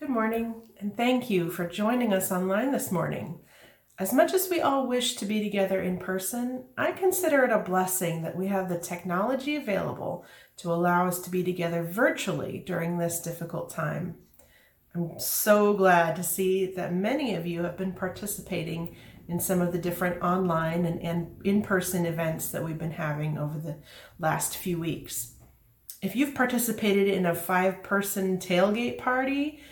morning, and thank you for joining us online this morning. As much as we all wish to be together in person, I consider it a blessing that we have the technology available to allow us to be together virtually during this difficult time. I'm so glad to see that many of you have been participating in some of the different online and in-person events that we've been having over the last few weeks. If you've participated in a 5-person tailgate party,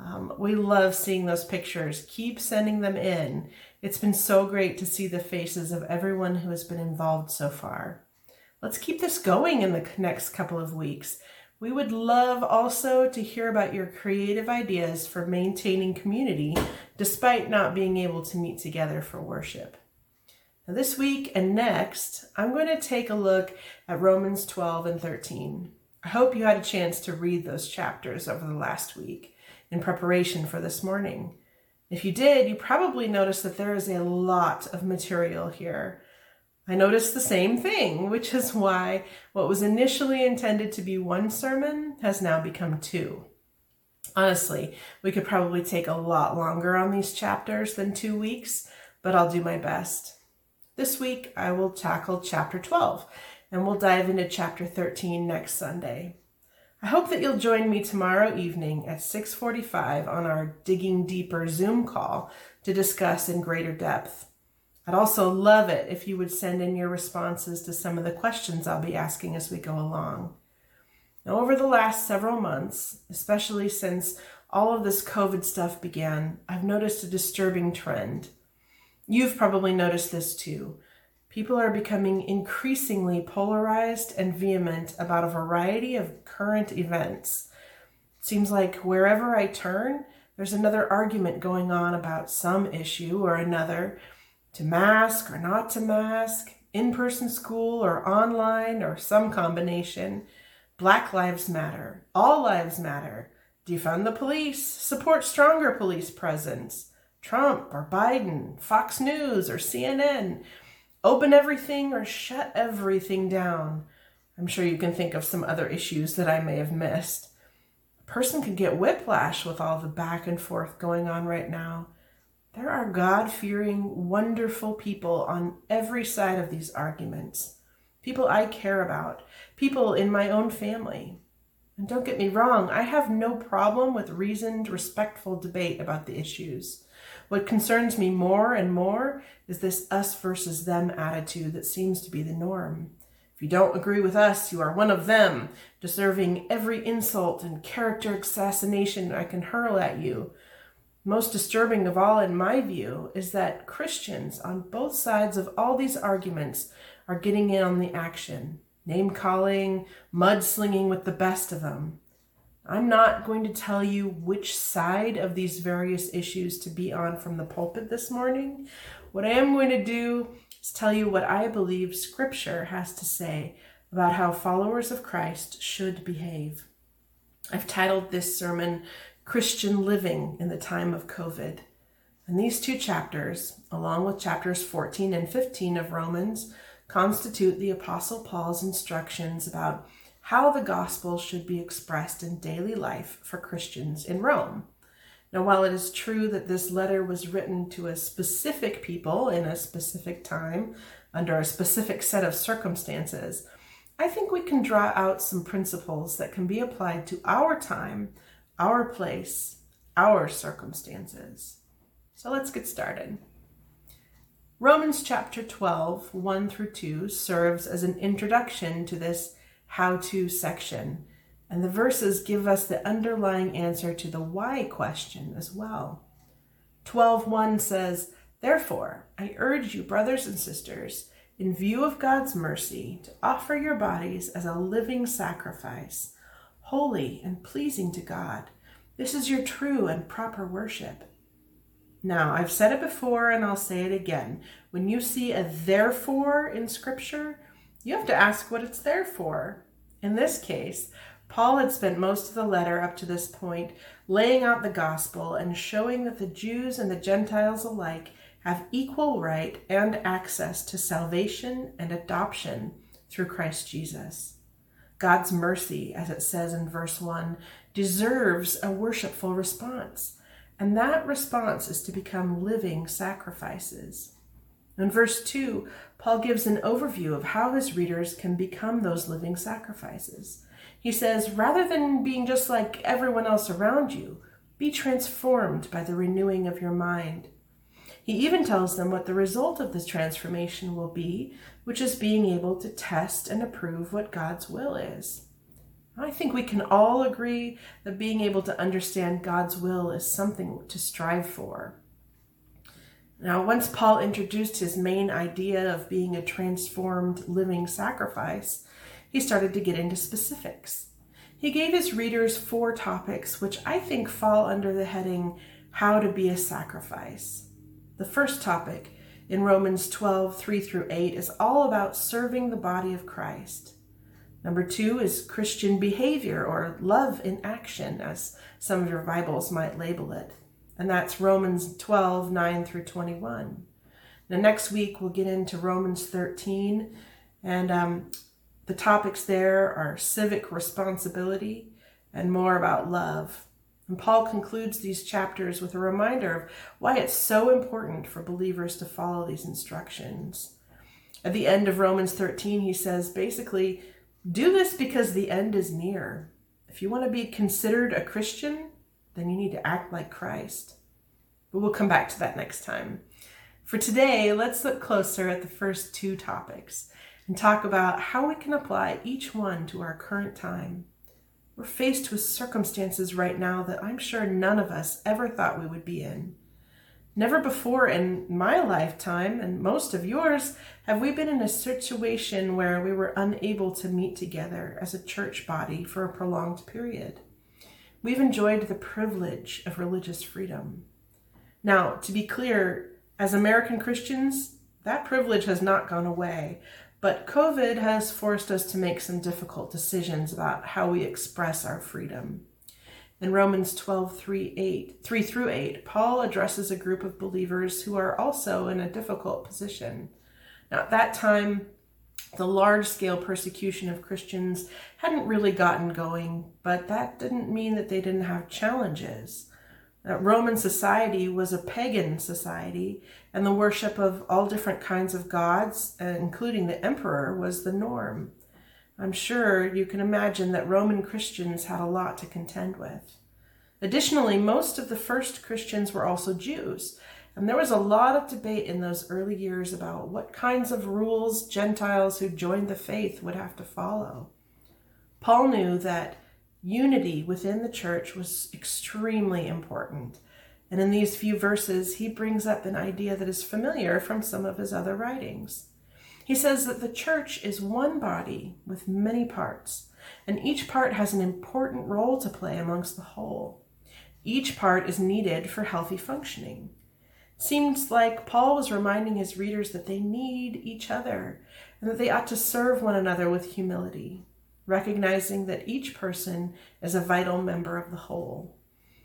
we love seeing those pictures. Keep sending them in. It's been so great to see the faces of everyone who has been involved so far. Let's keep this going in the next couple of weeks. We would love also to hear about your creative ideas for maintaining community despite not being able to meet together for worship. Now, this week and next, I'm going to take a look at Romans 12 and 13. I hope you had a chance to read those chapters over the last week in preparation for this morning. If you did, you probably noticed that there is a lot of material here. I noticed the same thing, which is why what was initially intended to be one sermon has now become 2. Honestly, we could probably take a lot longer on these chapters than 2 weeks, but I'll do my best. This week, I will tackle chapter 12, and we'll dive into chapter 13 next Sunday. I hope that you'll join me tomorrow evening at 6:45 on our Digging Deeper Zoom call to discuss in greater depth. I'd also love it if you would send in your responses to some of the questions I'll be asking as we go along. Now, over the last several months, especially since all of this COVID stuff began, I've noticed a disturbing trend. You've probably noticed this too. People are becoming increasingly polarized and vehement about a variety of current events. It seems like wherever I turn, there's another argument going on about some issue or another, to mask or not to mask, in-person school or online or some combination. Black lives matter. All lives matter. Defund the police. Support stronger police presence. Trump or Biden, Fox News or CNN. Open everything or shut everything down. I'm sure you can think of some other issues that I may have missed. A person could get whiplash with all the back and forth going on right now. There are God-fearing, wonderful people on every side of these arguments. People I care about. People in my own family. And don't get me wrong, I have no problem with reasoned, respectful debate about the issues. What concerns me more and more is this us versus them attitude that seems to be the norm. If you don't agree with us, you are one of them, deserving every insult and character assassination I can hurl at you. Most disturbing of all, in my view, is that Christians on both sides of all these arguments are getting in on the action, name-calling, mudslinging with the best of them. I'm not going to tell you which side of these various issues to be on from the pulpit this morning. What I am going to do is tell you what I believe Scripture has to say about how followers of Christ should behave. I've titled this sermon, Christian Living in the Time of COVID. And these 2 chapters, along with chapters 14 and 15 of Romans, constitute the Apostle Paul's instructions about how the gospel should be expressed in daily life for Christians in Rome. Now, while it is true that this letter was written to a specific people in a specific time, under a specific set of circumstances, I think we can draw out some principles that can be applied to our time, our place, our circumstances. So let's get started. Romans chapter 12, 1 through 2, serves as an introduction to this how-to section, and the verses give us the underlying answer to the why question as well. 12:1 says, "Therefore, I urge you, brothers and sisters, in view of God's mercy, to offer your bodies as a living sacrifice, holy and pleasing to God. This is your true and proper worship." Now, I've said it before and I'll say it again. When you see a therefore in Scripture, you have to ask what it's there for. In this case, Paul had spent most of the letter up to this point laying out the gospel and showing that the Jews and the Gentiles alike have equal right and access to salvation and adoption through Christ Jesus. God's mercy, as it says in verse 1, deserves a worshipful response. And that response is to become living sacrifices. In verse 2, Paul gives an overview of how his readers can become those living sacrifices. He says, rather than being just like everyone else around you, be transformed by the renewing of your mind. He even tells them what the result of this transformation will be, which is being able to test and approve what God's will is. I think we can all agree that being able to understand God's will is something to strive for. Now, once Paul introduced his main idea of being a transformed living sacrifice, he started to get into specifics. He gave his readers 4 topics, which I think fall under the heading, How to Be a Sacrifice. The first topic in Romans 12, 3-8 is all about serving the body of Christ. Number 2 is Christian behavior, or love in action, as some of your Bibles might label it. And that's Romans 12, 9-21. Now next week we'll get into Romans 13, and the topics there are civic responsibility and more about love. And Paul concludes these chapters with a reminder of why it's so important for believers to follow these instructions. At the end of Romans 13, he says, basically, do this because the end is near. If you want to be considered a Christian, then you need to act like Christ. But we'll come back to that next time. For today, let's look closer at the first 2 topics and talk about how we can apply each one to our current time. We're faced with circumstances right now that I'm sure none of us ever thought we would be in. Never before in my lifetime, and most of yours, have we been in a situation where we were unable to meet together as a church body for a prolonged period. We've enjoyed the privilege of religious freedom. Now, to be clear, as American Christians, that privilege has not gone away, but COVID has forced us to make some difficult decisions about how we express our freedom. In Romans 12, 3-8, Paul addresses a group of believers who are also in a difficult position. Now, at that time, the large-scale persecution of Christians hadn't really gotten going, but that didn't mean that they didn't have challenges. Roman society was a pagan society, and the worship of all different kinds of gods, including the emperor, was the norm. I'm sure you can imagine that Roman Christians had a lot to contend with. Additionally, most of the first Christians were also Jews, and there was a lot of debate in those early years about what kinds of rules Gentiles who joined the faith would have to follow. Paul knew that unity within the church was extremely important, and in these few verses, he brings up an idea that is familiar from some of his other writings. He says that the church is one body with many parts, and each part has an important role to play amongst the whole. Each part is needed for healthy functioning. Seems like Paul was reminding his readers that they need each other and that they ought to serve one another with humility, recognizing that each person is a vital member of the whole.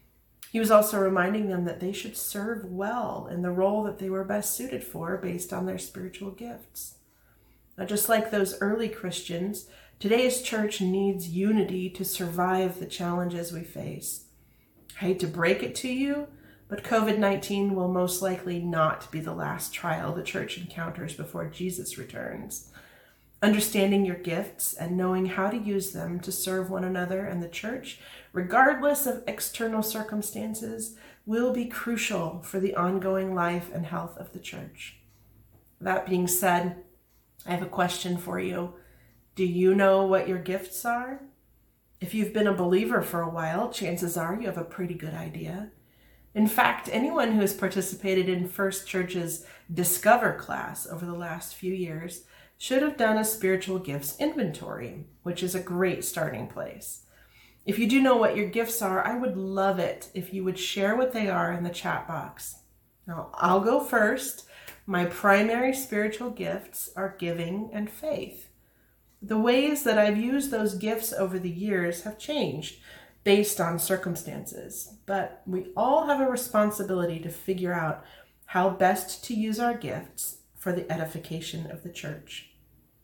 He was also reminding them that they should serve well in the role that they were best suited for based on their spiritual gifts. Now, just like those early Christians, today's church needs unity to survive the challenges we face. I hate to break it to you, but COVID-19 will most likely not be the last trial the church encounters before Jesus returns. Understanding your gifts and knowing how to use them to serve one another and the church, regardless of external circumstances, will be crucial for the ongoing life and health of the church. That being said, I have a question for you. Do you know what your gifts are? If you've been a believer for a while, chances are you have a pretty good idea. In fact, anyone who has participated in First Church's Discover class over the last few years should have done a spiritual gifts inventory, which is a great starting place. If you do know what your gifts are, I would love it if you would share what they are in the chat box. Now, I'll go first. My primary spiritual gifts are giving and faith. The ways that I've used those gifts over the years have changed based on circumstances, but we all have a responsibility to figure out how best to use our gifts for the edification of the church.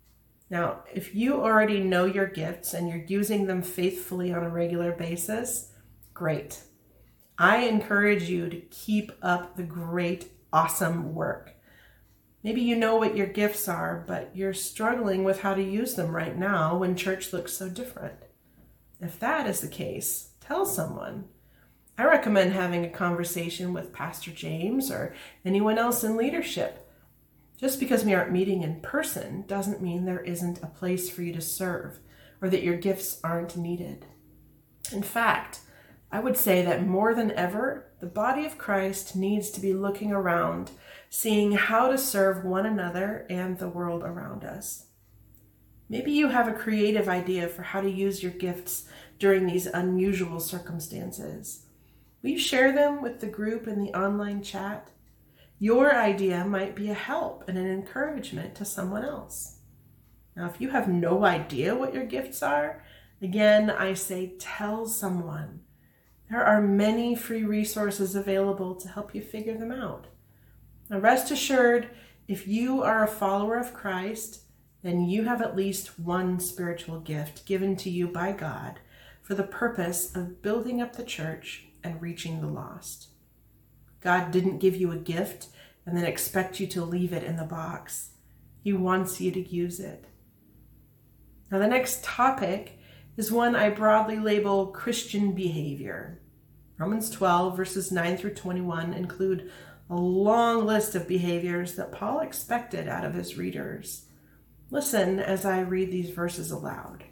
Now, if you already know your gifts and you're using them faithfully on a regular basis, great. I encourage you to keep up the great, awesome work. Maybe you know what your gifts are, but you're struggling with how to use them right now when church looks so different. If that is the case, tell someone. I recommend having a conversation with Pastor James or anyone else in leadership. Just because we aren't meeting in person doesn't mean there isn't a place for you to serve or that your gifts aren't needed. In fact, I would say that more than ever, the body of Christ needs to be looking around, seeing how to serve one another and the world around us. Maybe you have a creative idea for how to use your gifts during these unusual circumstances. Will you share them with the group in the online chat? Your idea might be a help and an encouragement to someone else. Now, if you have no idea what your gifts are, again, I say tell someone. There are many free resources available to help you figure them out. Now, rest assured, if you are a follower of Christ, then you have at least one spiritual gift given to you by God for the purpose of building up the church and reaching the lost. God didn't give you a gift and then expect you to leave it in the box. He wants you to use it. Now, the next topic is one I broadly label Christian behavior. Romans 12, verses 9 through 21 include a long list of behaviors that Paul expected out of his readers. Listen as I read these verses aloud.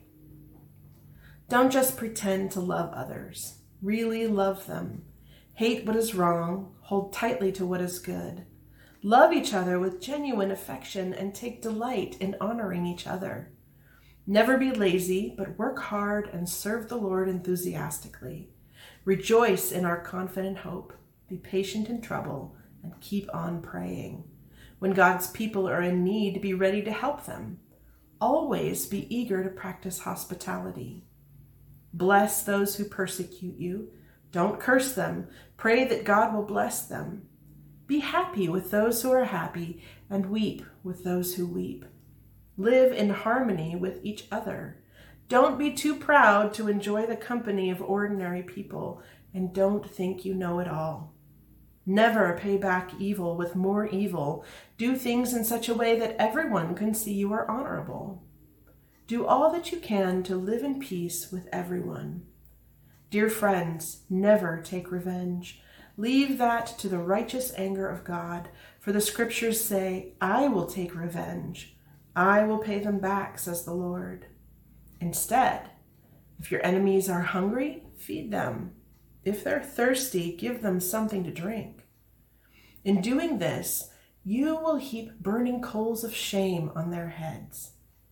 Don't just pretend to love others. Really love them. Hate what is wrong. Hold tightly to what is good. Love each other with genuine affection and take delight in honoring each other. Never be lazy, but work hard and serve the Lord enthusiastically. Rejoice in our confident hope. Be patient in trouble and keep on praying. When God's people are in need, be ready to help them. Always be eager to practice hospitality. Bless those who persecute you. Don't curse them. Pray that God will bless them. Be happy with those who are happy and weep with those who weep. Live in harmony with each other. Don't be too proud to enjoy the company of ordinary people, and don't think you know it all. Never pay back evil with more evil. Do things in such a way that everyone can see you are honorable. Do all that you can to live in peace with everyone. Dear friends, never take revenge. Leave that to the righteous anger of God, for the scriptures say, I will take revenge. I will pay them back, says the Lord. Instead, if your enemies are hungry, feed them. If they're thirsty, give them something to drink. In doing this, you will heap burning coals of shame on their heads.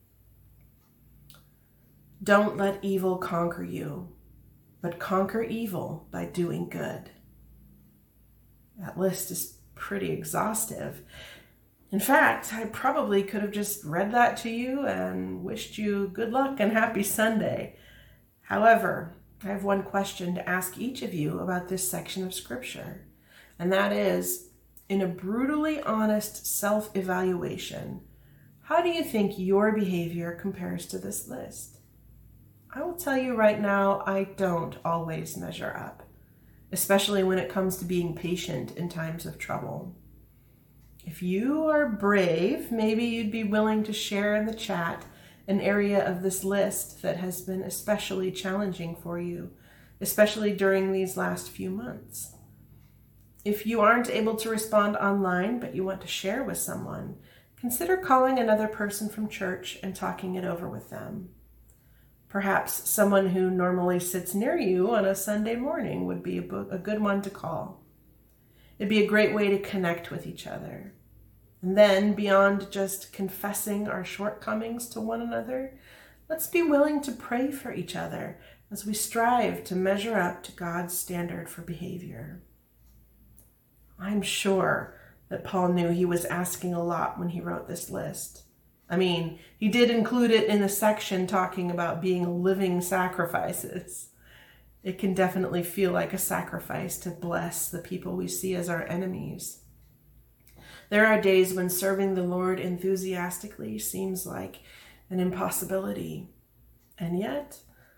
Don't let evil conquer you, but conquer evil by doing good. That list is pretty exhaustive. In fact, I probably could have just read that to you and wished you good luck and happy Sunday. However, I have one question to ask each of you about this section of Scripture, and that is, in a brutally honest self-evaluation, how do you think your behavior compares to this list? I will tell you right now, I don't always measure up, especially when it comes to being patient in times of trouble. If you are brave, maybe you'd be willing to share in the chat an area of this list that has been especially challenging for you, especially during these last few months. If you aren't able to respond online, but you want to share with someone, consider calling another person from church and talking it over with them. Perhaps someone who normally sits near you on a Sunday morning would be a good one to call. It'd be a great way to connect with each other. And then, beyond just confessing our shortcomings to one another, let's be willing to pray for each other as we strive to measure up to God's standard for behavior. I'm sure that Paul knew he was asking a lot when he wrote this list. I mean, he did include it in the section talking about being living sacrifices. It can definitely feel like a sacrifice to bless the people we see as our enemies. There are days when serving the Lord enthusiastically seems like an impossibility. And yet,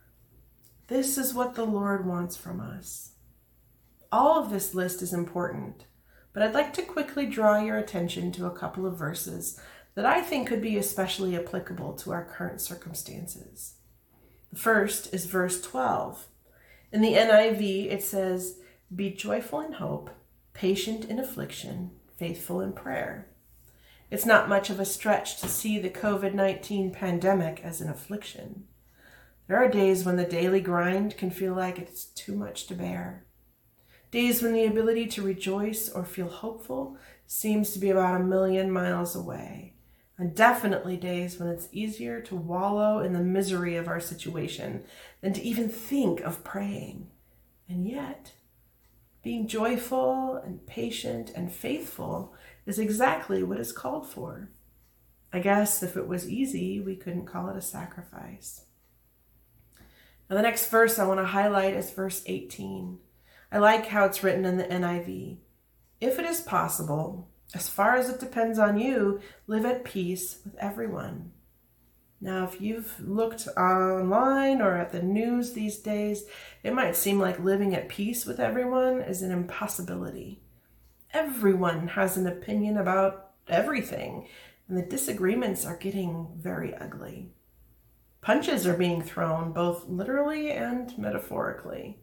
this is what the Lord wants from us. All of this list is important, but I'd like to quickly draw your attention to a couple of verses that I think could be especially applicable to our current circumstances. The first is verse 12. In the NIV, it says, "Be joyful in hope, patient in affliction, faithful in prayer." It's not much of a stretch to see the COVID-19 pandemic as an affliction. There are days when the daily grind can feel like it's too much to bear. Days when the ability to rejoice or feel hopeful seems to be about 1,000,000 miles away. And definitely days when it's easier to wallow in the misery of our situation than to even think of praying. And yet, being joyful and patient and faithful is exactly what is called for. I guess if it was easy, we couldn't call it a sacrifice. Now, the next verse I want to highlight is verse 18. I like how it's written in the NIV. "If it is possible, as far as it depends on you, live at peace with everyone." Now, if you've looked online or at the news these days, it might seem like living at peace with everyone is an impossibility. Everyone has an opinion about everything, and the disagreements are getting very ugly. Punches are being thrown, both literally and metaphorically.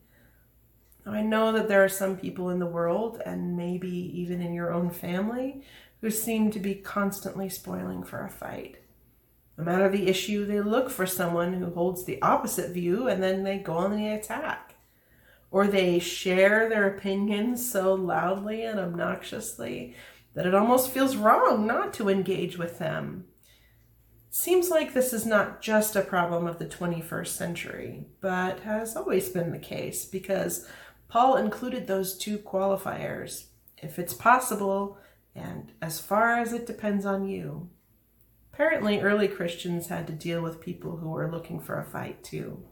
Now, I know that there are some people in the world, and maybe even in your own family, who seem to be constantly spoiling for a fight. No matter the issue, they look for someone who holds the opposite view, and then they go on the attack. Or they share their opinions so loudly and obnoxiously that it almost feels wrong not to engage with them. It seems like this is not just a problem of the 21st century, but has always been the case, because Paul included those two qualifiers, if it's possible and as far as it depends on you. Apparently, early Christians had to deal with people who were looking for a fight too.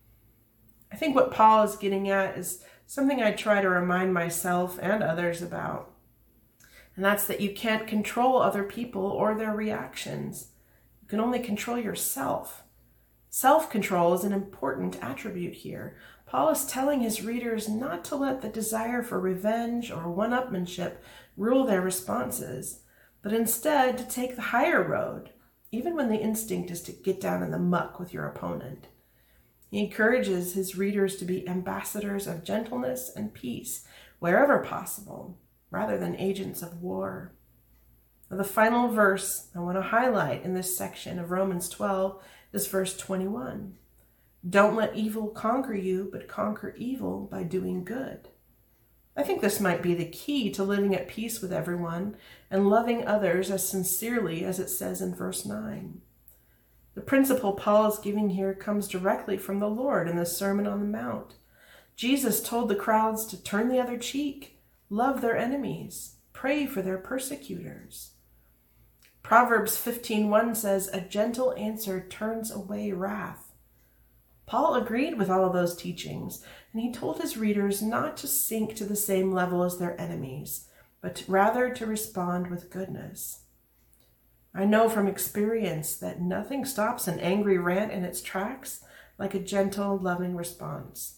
I think what Paul is getting at is something I try to remind myself and others about. And that's that you can't control other people or their reactions. You can only control yourself. Self-control is an important attribute here. Paul is telling his readers not to let the desire for revenge or one-upmanship rule their responses, but instead to take the higher road, even when the instinct is to get down in the muck with your opponent. He encourages his readers to be ambassadors of gentleness and peace wherever possible, rather than agents of war. Now, the final verse I want to highlight in this section of Romans 12 is verse 21. "Don't let evil conquer you, but conquer evil by doing good." I think this might be the key to living at peace with everyone and loving others as sincerely as it says in verse 9. The principle Paul is giving here comes directly from the Lord in the Sermon on the Mount. Jesus told the crowds to turn the other cheek, love their enemies, pray for their persecutors. Proverbs 15:1 says, "A gentle answer turns away wrath." Paul agreed with all of those teachings, and he told his readers not to sink to the same level as their enemies, but rather to respond with goodness. I know from experience that nothing stops an angry rant in its tracks like a gentle, loving response.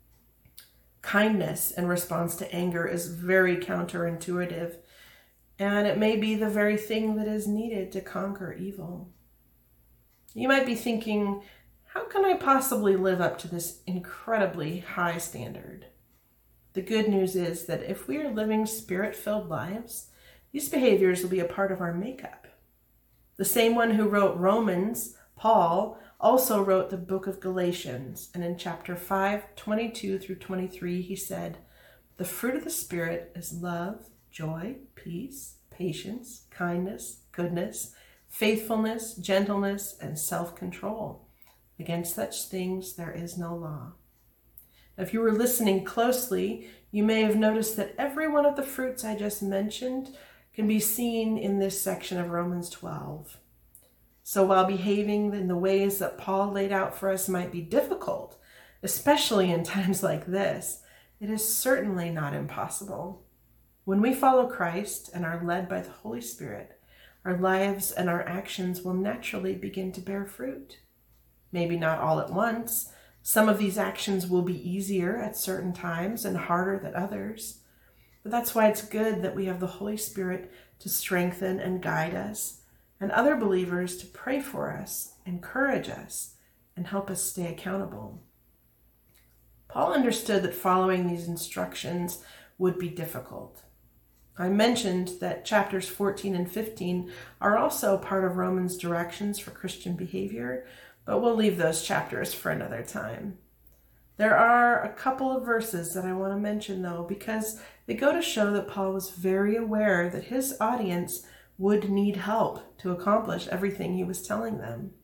Kindness in response to anger is very counterintuitive, and it may be the very thing that is needed to conquer evil. You might be thinking, how can I possibly live up to this incredibly high standard? The good news is that if we are living spirit-filled lives, these behaviors will be a part of our makeup. The same one who wrote Romans, Paul, also wrote the book of Galatians, and in chapter 5, 22 through 23, he said, "The fruit of the Spirit is love, joy, peace, patience, kindness, goodness, faithfulness, gentleness, and self-control. Against such things there is no law." If you were listening closely, you may have noticed that every one of the fruits I just mentioned can be seen in this section of Romans 12. So while behaving in the ways that Paul laid out for us might be difficult, especially in times like this, it is certainly not impossible. When we follow Christ and are led by the Holy Spirit, our lives and our actions will naturally begin to bear fruit. Maybe not all at once. Some of these actions will be easier at certain times and harder than others. But that's why it's good that we have the Holy Spirit to strengthen and guide us, and other believers to pray for us, encourage us, and help us stay accountable. Paul understood that following these instructions would be difficult. I mentioned that chapters 14 and 15 are also part of Romans' directions for Christian behavior, but we'll leave those chapters for another time. There are a couple of verses that I want to mention, though, because they go to show that Paul was very aware that his audience would need help to accomplish everything he was telling them.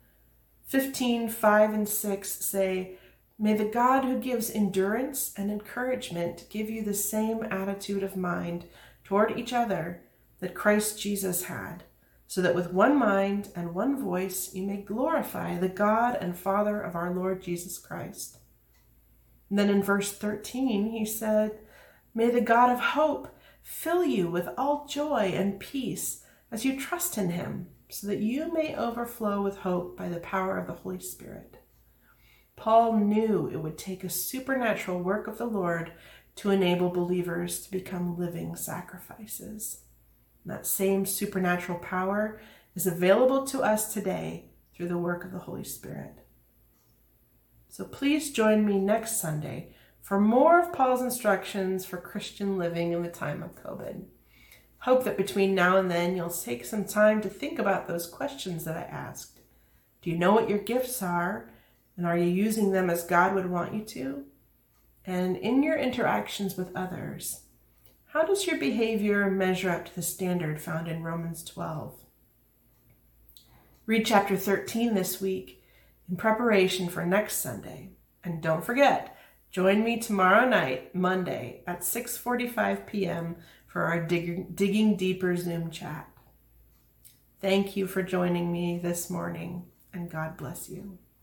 15:5 and 6 say, "May the God who gives endurance and encouragement give you the same attitude of mind toward each other that Christ Jesus had, so that with one mind and one voice you may glorify the God and Father of our Lord Jesus Christ." And then in verse 13 he said, "May the God of hope fill you with all joy and peace as you trust in him, so that you may overflow with hope by the power of the Holy Spirit." Paul knew it would take a supernatural work of the Lord to enable believers to become living sacrifices. And that same supernatural power is available to us today through the work of the Holy Spirit. So please join me next Sunday for more of Paul's instructions for Christian living in the time of COVID. Hope that between now and then you'll take some time to think about those questions that I asked. Do you know what your gifts are? And are you using them as God would want you to? And in your interactions with others, how does your behavior measure up to the standard found in Romans 12? Read chapter 13 this week in preparation for next Sunday. And don't forget, join me tomorrow night, Monday, at 6:45 p.m. for our Digging Deeper Zoom chat. Thank you for joining me this morning, and God bless you.